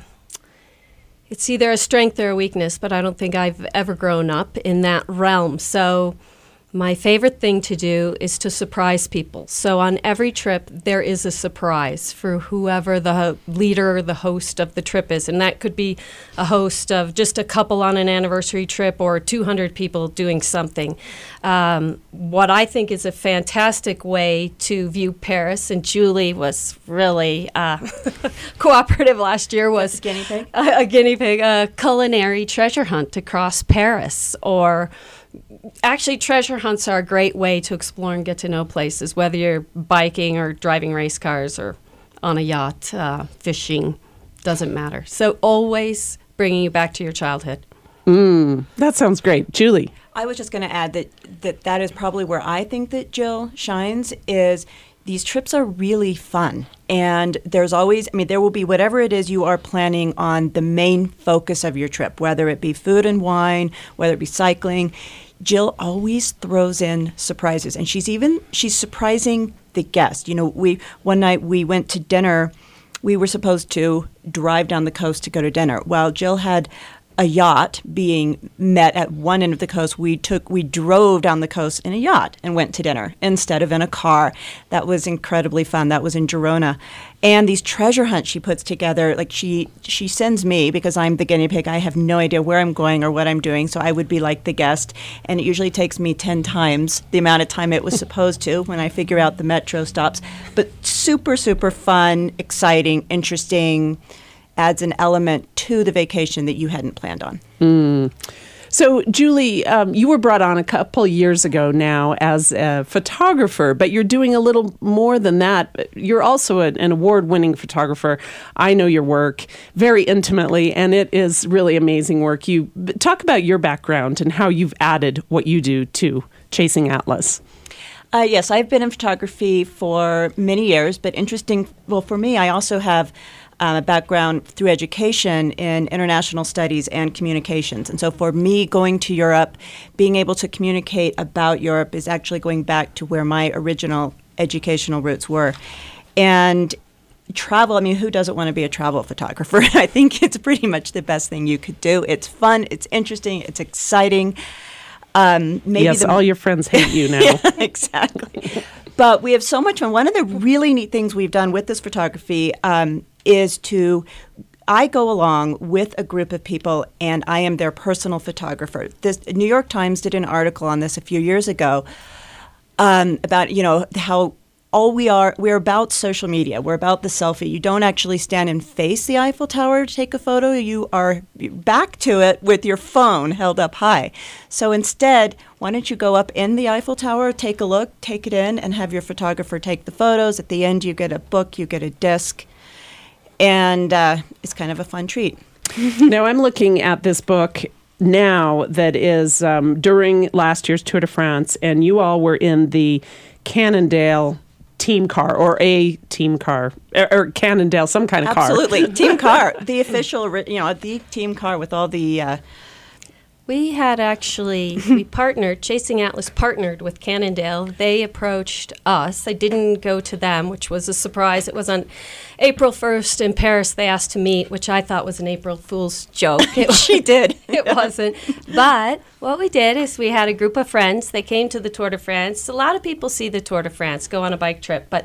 it's either a strength or a weakness, but I don't think I've ever grown up in that realm. So my favorite thing to do is to surprise people. So on every trip, there is a surprise for whoever the leader or the host of the trip is. And that could be a host of just a couple on an anniversary trip or two hundred people doing something. Um, what I think is a fantastic way to view Paris, and Julie was really uh, cooperative last year, was a guinea pig, a, a guinea pig, a culinary treasure hunt across Paris, or actually, treasure hunts are a great way to explore and get to know places, whether you're biking or driving race cars or on a yacht, uh, fishing, doesn't matter. So always bringing you back to your childhood. Mm, that sounds great. Julie? I was just going to add that, that that is probably where I think that Jill shines, is these trips are really fun. And there's always, I mean, there will be whatever it is you are planning on the main focus of your trip, whether it be food and wine, whether it be cycling. Jill always throws in surprises, and she's even, she's surprising the guest. You know, we, one night we went to dinner. We were supposed to drive down the coast to go to dinner. Well, Jill had a yacht being met at one end of the coast, we took we drove down the coast in a yacht and went to dinner instead of in a car. That was incredibly fun. That was in Girona. And these treasure hunts she puts together, like she she sends me, because I'm the guinea pig, I have no idea where I'm going or what I'm doing, so I would be like the guest. And it usually takes me ten times the amount of time it was supposed to when I figure out the metro stops. But super, super fun, exciting, interesting, adds an element to the vacation that you hadn't planned on. Mm. So, Julie, um, you were brought on a couple years ago now as a photographer, but you're doing a little more than that. You're also a, an award-winning photographer. I know your work very intimately, and it is really amazing work. You talk about your background and how you've added what you do to Chasing Atlas. Uh, yes, I've been in photography for many years, but interesting, well, for me, I also have Um, a background through education in international studies and communications. And so for me, going to Europe, being able to communicate about Europe is actually going back to where my original educational roots were. And travel, I mean, who doesn't want to be a travel photographer? I think it's pretty much the best thing you could do. It's fun, it's interesting, it's exciting. Um, maybe yes, the, all your friends hate you now. Yeah, exactly. But we have so much fun. One of the really neat things we've done with this photography um, is to, I go along with a group of people and I am their personal photographer. This New York Times did an article on this a few years ago um, about, you know, how all we are, we're about social media. We're about the selfie. You don't actually stand and face the Eiffel Tower to take a photo. You are back to it with your phone held up high. So instead, why don't you go up in the Eiffel Tower, take a look, take it in, and have your photographer take the photos. At the end, you get a book, you get a disc, and uh, it's kind of a fun treat. Now, I'm looking at this book now that is um, during last year's Tour de France, and you all were in the Cannondale team car, or a team car, or, or Cannondale, some kind of Absolutely. car. Absolutely. Team car, the official, you know, the team car with all the... Uh, We had actually, we partnered, Chasing Atlas partnered with Cannondale. They approached us. I didn't go to them, which was a surprise. It was on April first in Paris. They asked to meet, which I thought was an April Fool's joke. It, she did. It wasn't. But what we did is we had a group of friends. They came to the Tour de France. A lot of people see the Tour de France, go on a bike trip, but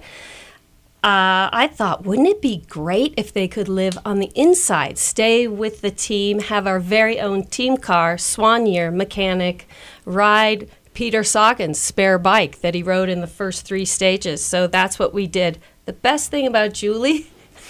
Uh, I thought, wouldn't it be great if they could live on the inside, stay with the team, have our very own team car, Soignier, mechanic, ride Peter Sagan's spare bike that he rode in the first three stages. So that's what we did. The best thing about Julie,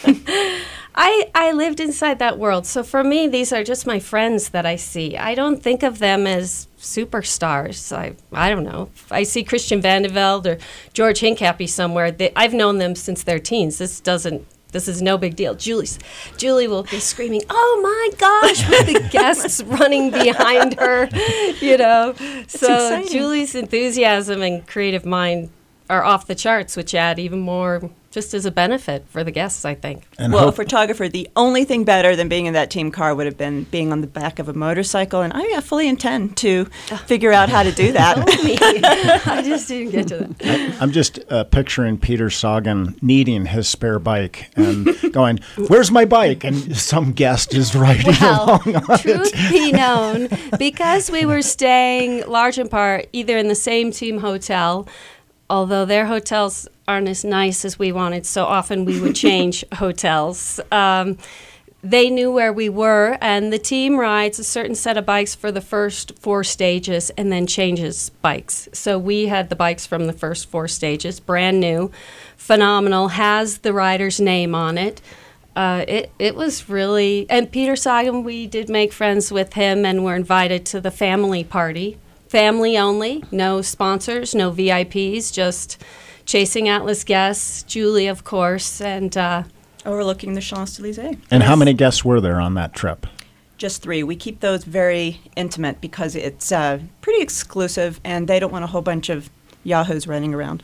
I, I lived inside that world. So for me, these are just my friends that I see. I don't think of them as superstars. I I don't know. If I see Christian Vande Velde or George Hincapie somewhere, they, I've known them since their teens. This doesn't. This is no big deal. Julie's, Julie will be screaming, "Oh my gosh!" with the guests running behind her. You know. It's so exciting. Julie's enthusiasm and creative mind are off the charts, which add even more, just as a benefit for the guests, I think. And well, hope- a photographer, the only thing better than being in that team car would have been being on the back of a motorcycle, and I fully intend to figure out how to do that. I just didn't get to that. I'm just uh, picturing Peter Sagan needing his spare bike and going, "Where's my bike?" And some guest is riding well, along on truth it. be known, because we were staying large in part either in the same team hotel, although their hotels aren't as nice as we wanted, so often we would change hotels. Um, they knew where we were, and the team rides a certain set of bikes for the first four stages and then changes bikes. So we had the bikes from the first four stages, brand new, phenomenal, has the rider's name on it. Uh, it, it was really, and Peter Sagan, we did make friends with him and were invited to the family party. Family only, no sponsors, no V I Ps, just Chasing Atlas guests, Julie, of course, and uh, overlooking the Champs-Élysées. And how many guests were there on that trip? Just three. We keep those very intimate because it's uh, pretty exclusive, and they don't want a whole bunch of yahoos running around.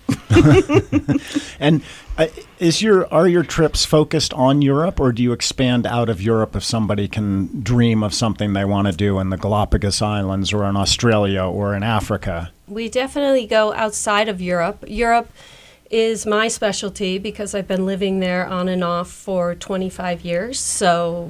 And uh, is your are your trips focused on Europe, or do you expand out of Europe if somebody can dream of something they want to do in the Galapagos Islands or in Australia or in Africa? We definitely go outside of Europe. Europe is my specialty because I've been living there on and off for twenty-five years. So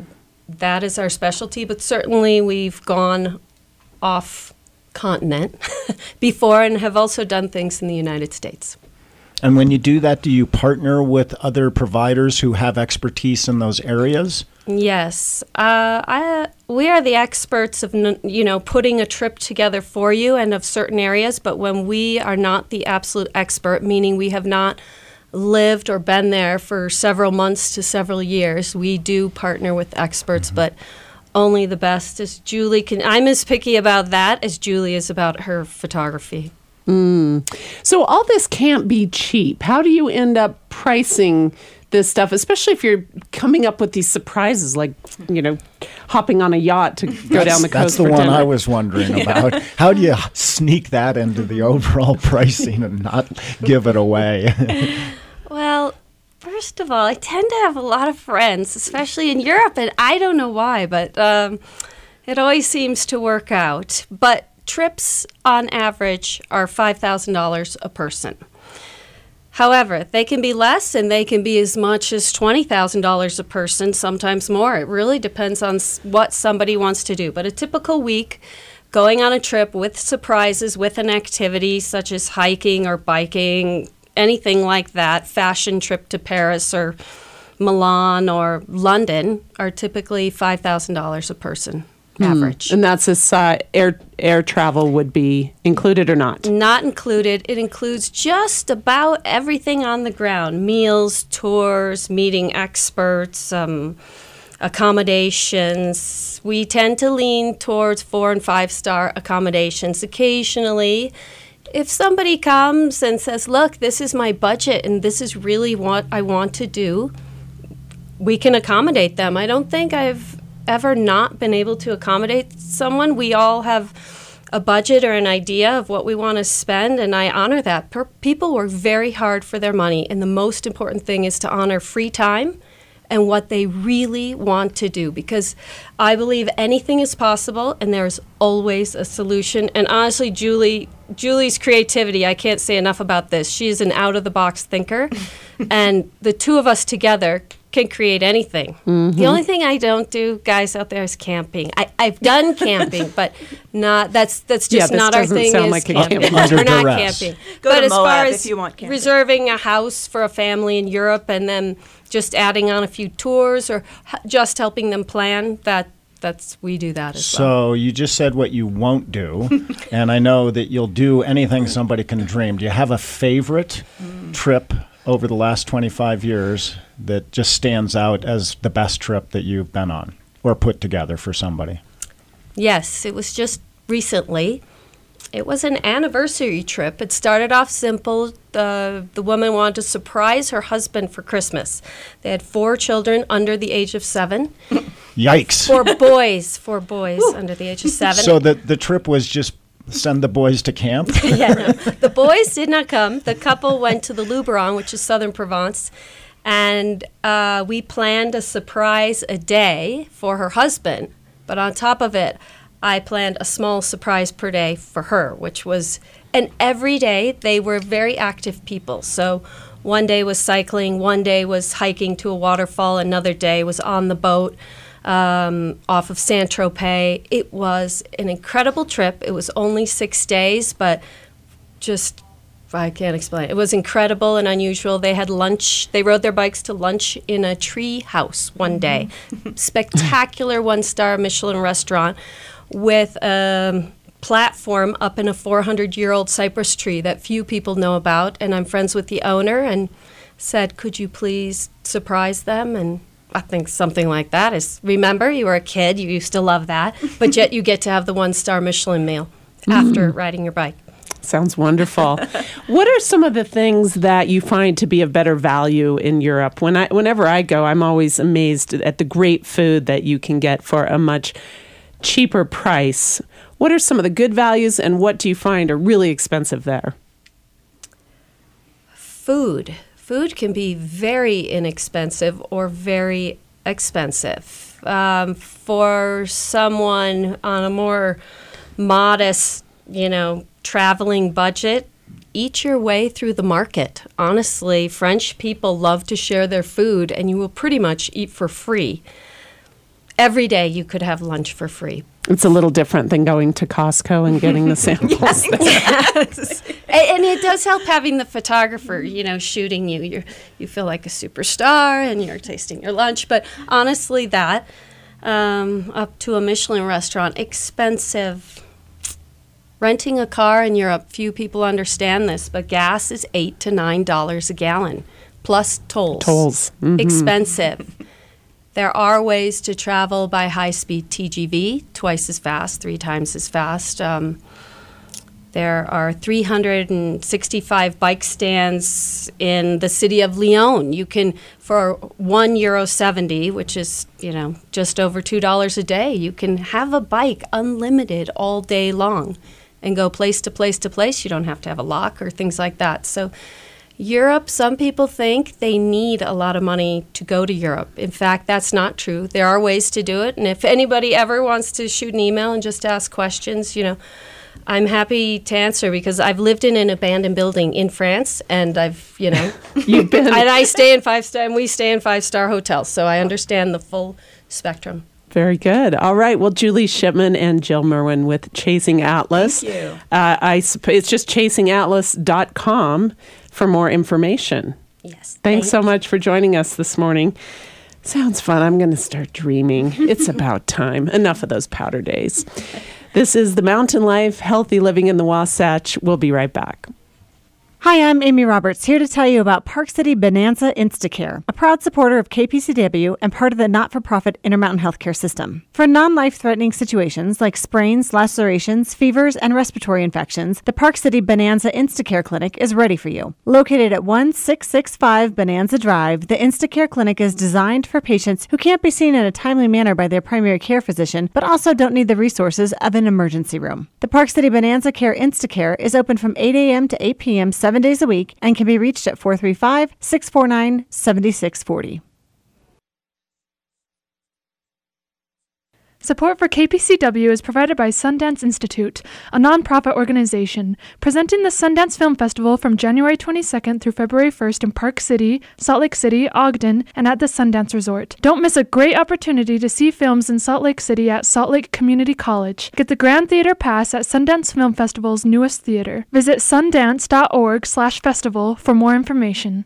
that is our specialty, but certainly we've gone off continent before and have also done things in the United States. And when you do that, do you partner with other providers who have expertise in those areas? Yes. Uh, I, we are the experts of, you know, putting a trip together for you and of certain areas, but when we are not the absolute expert, meaning we have not lived or been there for several months to several years, we do partner with experts, mm-hmm. but only the best. As Julie can, I'm as picky about that as Julie is about her photography. Mm. So all this can't be cheap. How do you end up pricing this stuff, especially if you're coming up with these surprises, like, you know, hopping on a yacht to go down the coast That's the for one dinner? I was wondering yeah. about. How do you sneak that into the overall pricing and not give it away? Well, first of all, I tend to have a lot of friends, especially in Europe, and I don't know why, but um, it always seems to work out. But trips, on average, are five thousand dollars a person. However, they can be less and they can be as much as twenty thousand dollars a person, sometimes more. It really depends on what somebody wants to do. But a typical week, going on a trip with surprises, with an activity such as hiking or biking, anything like that, fashion trip to Paris or Milan or London, are typically five thousand dollars a person. Average. Mm. And that's a uh, air air travel would be included or not? Not included. It includes just about everything on the ground: meals, tours, meeting experts, um, accommodations. We tend to lean towards four and five star accommodations. Occasionally, if somebody comes and says, "Look, this is my budget, and this is really what I want to do," we can accommodate them. I don't think I've ever not been able to accommodate someone. We all have a budget or an idea of what we want to spend, and I honor that. Per- people work very hard for their money, and the most important thing is to honor free time and what they really want to do, because I believe anything is possible and there's always a solution. And honestly, Julie, Julie's creativity, I can't say enough about this. She is an out-of-the-box thinker, and the two of us together can create anything. Mm-hmm. The only thing I don't do, guys out there, is camping. I, I've done camping, but not that's that's just yeah, not our thing. Sound is like camping. camping. Under We're not duress. camping. Go but to as Moab far if as you want camping. reserving a house for a family in Europe and then just adding on a few tours or h- just helping them plan, that that's we do that as so well. So you just said what you won't do, and I know that you'll do anything somebody can dream. Do you have a favorite mm. trip over the last twenty-five years that just stands out as the best trip that you've been on or put together for somebody? Yes, it was just recently. It was an anniversary trip. It started off simple. The, the woman wanted to surprise her husband for Christmas. They had four children under the age of seven. Yikes. Four boys, four boys under the age of seven. So the, the trip was just send the boys to camp? yeah, no. The boys did not come. The couple went to the Luberon, which is southern Provence, and uh, we planned a surprise a day for her husband. But on top of it, I planned a small surprise per day for her, which was, and every day they were very active people. So one day was cycling, one day was hiking to a waterfall, another day was on the boat um, off of Saint-Tropez. It was an incredible trip. It was only six days, but just, I can't explain. It was incredible and unusual. They had lunch. They rode their bikes to lunch in a tree house one day. Spectacular one-star Michelin restaurant with a platform up in a four hundred year old cypress tree that few people know about. And I'm friends with the owner and said, could you please surprise them? And I think something like that is, remember, you were a kid, you used to love that, but yet you get to have the one-star Michelin meal after mm. riding your bike. Sounds wonderful. What are some of the things that you find to be of better value in Europe? When I, whenever I go, I'm always amazed at the great food that you can get for a much cheaper price. What are some of the good values, and what do you find are really expensive there? Food. Food can be very inexpensive or very expensive. Um, for someone on a more modest, you know, traveling budget, eat your way through the market. Honestly, French people love to share their food, and you will pretty much eat for free. every day you could have lunch for free. It's a little different than going to Costco and getting the samples. Yes, yes. And it does help having the photographer, you know, shooting you. You you feel like a superstar and you're tasting your lunch. But honestly, that, um, up to a Michelin restaurant, expensive. Renting a car in Europe, few people understand this, but gas is eight to nine dollars a gallon, plus tolls. Tolls. Mm-hmm. Expensive. There are ways to travel by high-speed T G V, twice as fast, three times as fast. Um, there are three hundred sixty-five bike stands in the city of Lyon. You can, for one euro seventy, which is, you know, just over two dollars a day, you can have a bike unlimited all day long and go place to place to place. You don't have to have a lock or things like that. So Europe, some people think they need a lot of money to go to Europe. In fact, that's not true. There are ways to do it. And if anybody ever wants to shoot an email and just ask questions, you know, I'm happy to answer because I've lived in an abandoned building in France, and I've, you know, You've been. and I stay in five star, and we stay in five star hotels, so I understand the full spectrum. Very good. All right. Well, Julie Shipman and Jill Merwin with Chasing Atlas. Thank you. Uh, I suppose it's just chasing atlas dot com for more information. Yes. Thanks so thank much for joining us this morning. Sounds fun. I'm going to start dreaming. It's about time. Enough of those powder days. This is The Mountain Life, Healthy Living in the Wasatch. We'll be right back. Hi, I'm Amy Roberts, here to tell you about Park City Bonanza Instacare, a proud supporter of K P C W and part of the not-for-profit Intermountain Healthcare System. For non-life-threatening situations like sprains, lacerations, fevers, and respiratory infections, the Park City Bonanza Instacare Clinic is ready for you. Located at one six six five Bonanza Drive, the Instacare Clinic is designed for patients who can't be seen in a timely manner by their primary care physician, but also don't need the resources of an emergency room. The Park City Bonanza Care Instacare is open from eight a.m. to eight p.m. seven days a week and can be reached at four three five, six four nine, seven six four zero. Support for K P C W is provided by Sundance Institute, a nonprofit organization presenting the Sundance Film Festival from January twenty-second through February first in Park City, Salt Lake City, Ogden, and at the Sundance Resort. Don't miss a great opportunity to see films in Salt Lake City at Salt Lake Community College. Get the Grand Theater Pass at Sundance Film Festival's newest theater. Visit sundance.org slash festival for more information.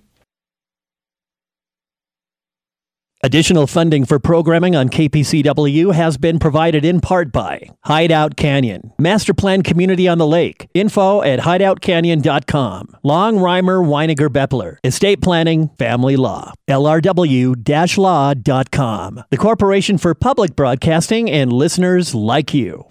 Additional funding for programming on K P C W has been provided in part by Hideout Canyon, Master Plan Community on the Lake, info at hideout canyon dot com, Long Reimer Weiniger Beppler, Estate Planning, Family Law, L R W law dot com, the Corporation for Public Broadcasting, and listeners like you.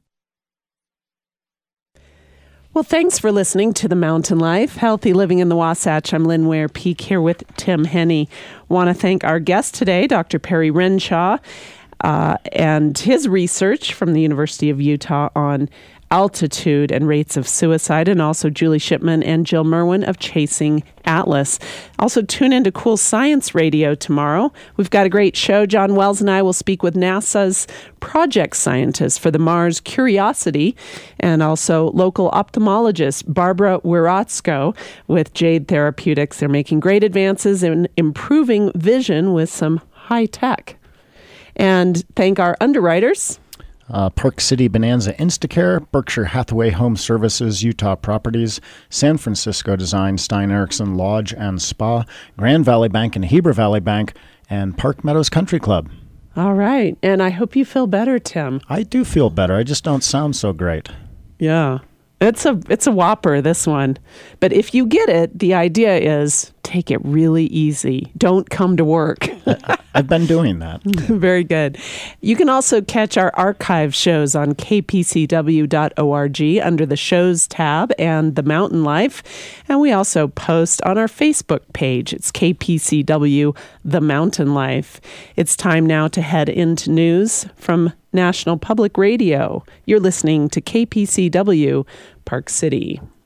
Well, thanks for listening to The Mountain Life, Healthy Living in the Wasatch. I'm Lynn Ware Peak here with Tim Henney. Want to thank our guest today, Doctor Perry Renshaw, uh, and his research from the University of Utah on altitude and rates of suicide, and also Julie Shipman and Jill Merwin of Chasing Atlas. Also tune into Cool Science Radio tomorrow. We've got a great show. John Wells and I will speak with NASA's project scientist for the Mars Curiosity, and also local ophthalmologist Barbara Wirotsko with Jade Therapeutics. They're making great advances in improving vision with some high tech. And thank our underwriters. Uh, Park City Bonanza Instacare, Berkshire Hathaway Home Services, Utah Properties, San Francisco Design, Stein Erikson Lodge and Spa, Grand Valley Bank and Heber Valley Bank, and Park Meadows Country Club. All right. And I hope you feel better, Tim. I do feel better. I just don't sound so great. Yeah. It's a it's a whopper, this one. But if you get it, the idea is take it really easy. Don't come to work. I've been doing that. Very good. You can also catch our archive shows on k p c w dot org under the Shows tab and The Mountain Life. And we also post on our Facebook page. It's K P C W, The Mountain Life. It's time now to head into news from National Public Radio. You're listening to K P C W, Park City.